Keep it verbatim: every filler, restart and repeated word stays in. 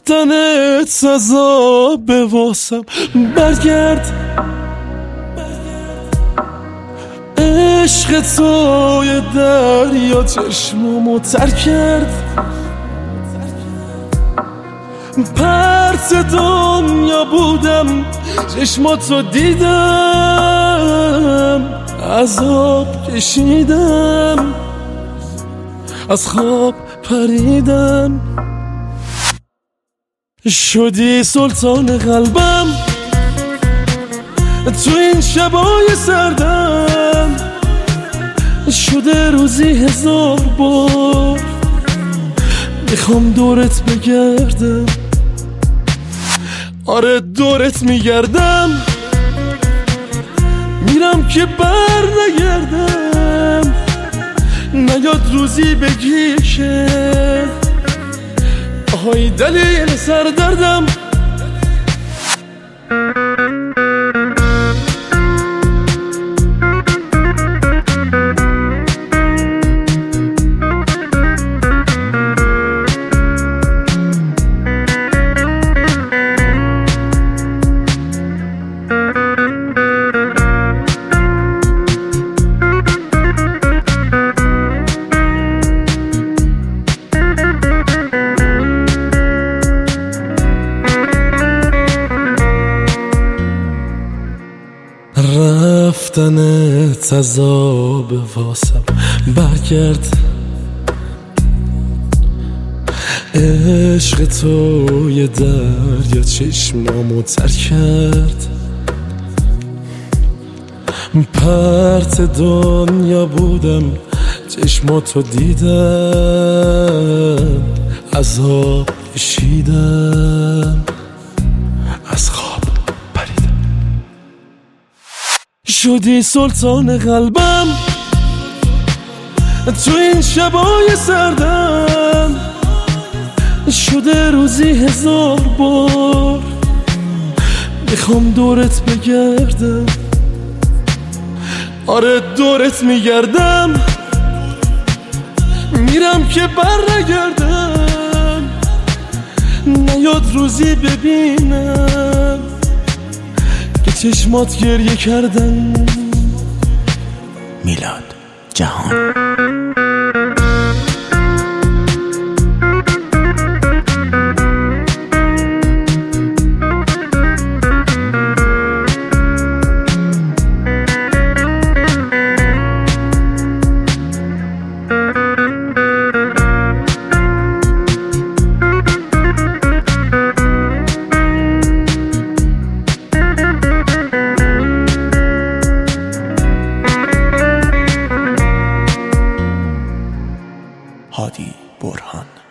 رفتنت عذاب واسم. برگرد عشق توی دریا چشمامو تر کرد. پرت دنیا بودم چشماتو دیدم، عذاب کشیدم، از خواب پریدم. شدی سلطان قلبم تو این شبای سردم، شده روزی هزار بار میخوام دورت بگردم. آره دورت میگردم، میرم که بر نگردم. نیاد روزی بگی که آهای دلیل سردردم. رفتنت عذاب واسم. برگرد عشق توی دریا چشمامو تر کرد. پرت دنیا بودم چشماتو دیدم، عذاب کشیدم، از خواب پریدم. شدی سلطان قلبم تو این شبای سردم، شده روزی هزار بار میخوام دورت بگردم. آره دورت میگردم، میرم که بر نگردم. نیاد روزی ببینم که چشمات گریه کردن. میلاد جهان. هادی برهان.